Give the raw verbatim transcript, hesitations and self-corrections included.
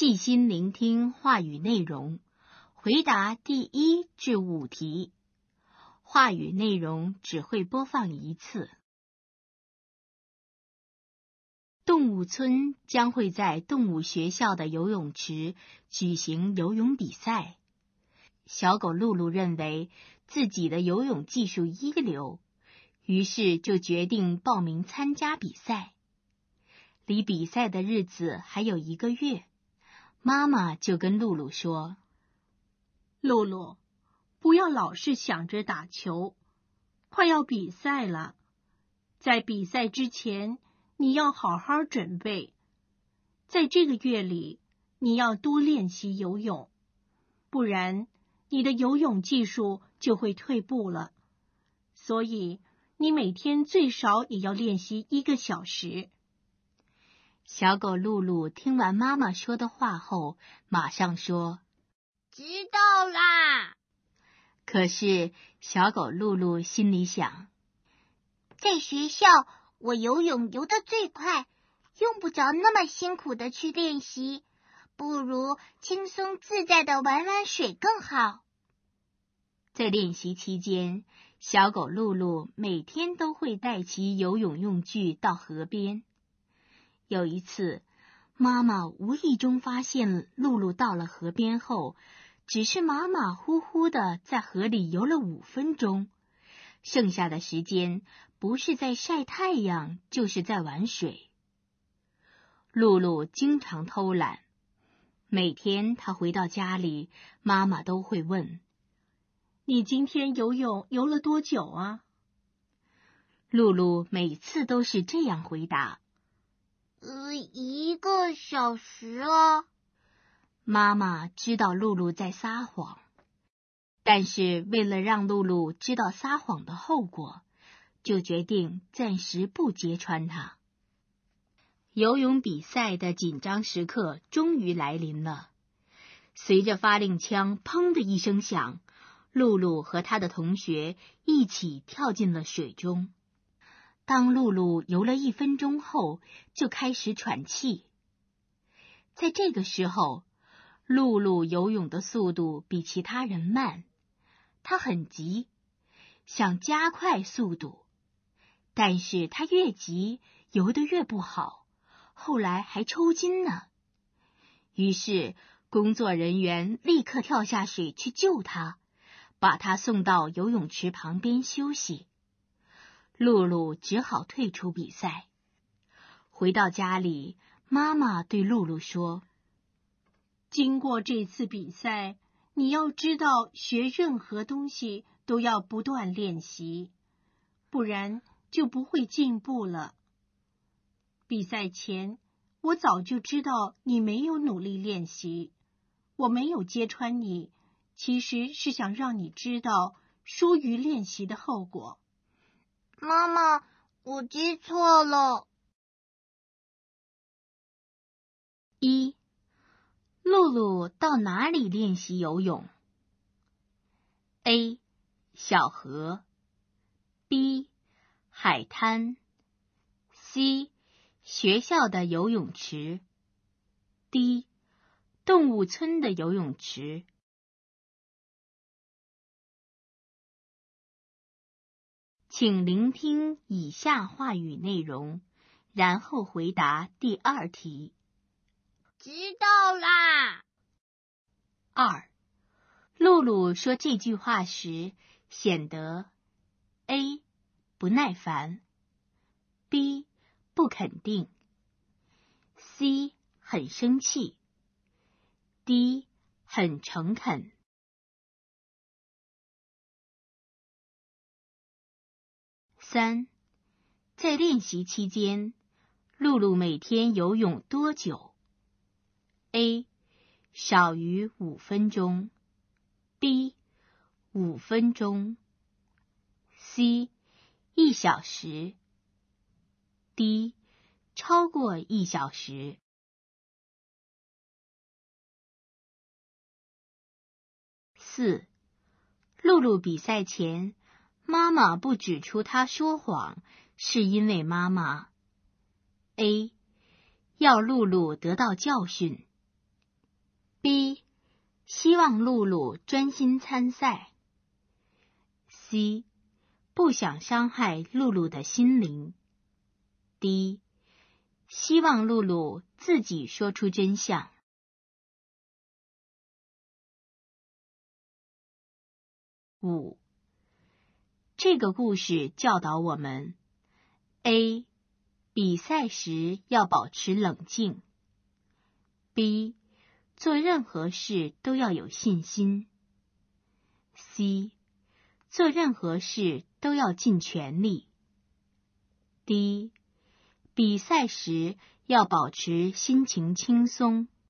细心聆听话语内容，回答第一至五题。话语内容只会播放一次。动物村将会在动物学校的游泳池举行游泳比赛。小狗露露认为自己的游泳技术一流，于是就决定报名参加比赛。离比赛的日子还有一个月，妈妈就跟露露说： 露露，不要老是想着打球，快要比赛了。在比赛之前，你要好好准备。在这个月里，你要多练习游泳，不然你的游泳技术就会退步了。所以，你每天最少也要练习一个小时。 小狗露露听完妈妈说的话后，马上说： 知道啦。 可是小狗露露心里想， 在学校我游泳游得最快，用不着那么辛苦的去练习，不如轻松自在的玩玩水更好。 在练习期间，小狗露露每天都会带其游泳用具到河边。有一次，妈妈无意中发现露露到了河边后，只是马马虎虎的在河里游了五分钟，剩下的时间不是在晒太阳，就是在玩水。露露经常偷懒，每天她回到家里，妈妈都会问： 你今天游泳游了多久啊？ 露露每次都是这样回答： 呃，一个小时啊。 妈妈知道露露在撒谎，但是为了让露露知道撒谎的后果，就决定暂时不揭穿她。游泳比赛的紧张时刻终于来临了。随着发令枪砰的一声响，露露和她的同学一起跳进了水中。当露露游了一分钟后，就开始喘气。在这个时候，露露游泳的速度比其他人慢，她很急，想加快速度，但是她越急，游得越不好，后来还抽筋呢。于是，工作人员立刻跳下水去救她，把她送到游泳池旁边休息。露露只好退出比赛。回到家里，妈妈对露露说： 经过这次比赛，你要知道学任何东西都要不断练习，不然就不会进步了。比赛前，我早就知道你没有努力练习，我没有揭穿你，其实是想让你知道疏于练习的后果。 妈妈，我记错了。 一，露露到哪里练习游泳 ？A. 小河 B. 海滩 C. 学校的游泳池 D. 动物村的游泳池。请聆听以下话语内容，然后回答第二题。 知道啦。 二，露露说这句话时显得 A. 不耐烦 B. 不肯定 C. 很生气 D. 很诚恳。三，在练习期间，露露每天游泳多久 ？A. 少于五分钟 B. 五分钟 C. 一小时 D. 超过一小时。四，露露比赛前，妈妈不指出她说谎，是因为妈妈 A. 要露露得到教训 B. 希望露露专心参赛。C. 不想伤害露露的心灵。D. 希望露露自己说出真相。五，这个故事教导我们 ：A. 比赛时要保持冷静。B. 做任何事都要有信心。C. 做任何事都要尽全力。D. 比赛时要保持心情轻松。